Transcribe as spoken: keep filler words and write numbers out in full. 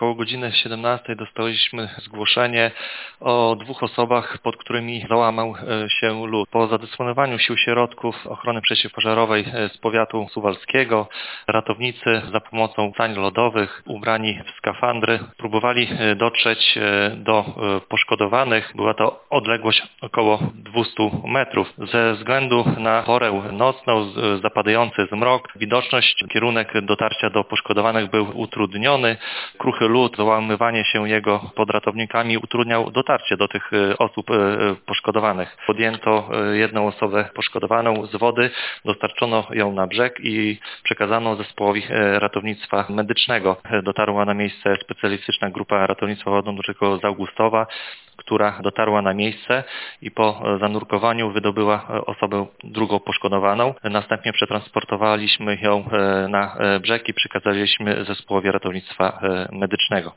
około godziny siedemnastej dostaliśmy zgłoszenie o dwóch osobach, pod którymi załamał się lód. Po zadysponowaniu sił środków ochrony przeciwpożarowej z powiatu suwalskiego ratownicy za pomocą sań lodowych, ubrani w skafandry, próbowali dotrzeć do poszkodowanych. Była to odległość około dwieście metrów. Ze względu na porę nocną, zapadający zmrok, widoczność, kierunek dotarcia do poszkodowanych był utrudniony. Kruchy lód, załamywanie się jego pod ratownikami utrudniał dotarcie do tych osób poszkodowanych. Podjęto jedną osobę poszkodowaną z wody, dostarczono ją na brzeg i przekazano zespołowi ratownictwa medycznego. Dotarła na miejsce specjalistyczna grupa ratownictwa wodno-górskiego z Augustowa, która dotarła na miejsce i po zanurkowaniu wydobyła osobę drugą poszkodowaną. Następnie przetransportowaliśmy ją na brzeg i przekazaliśmy zespołowi ratownictwa medycznego.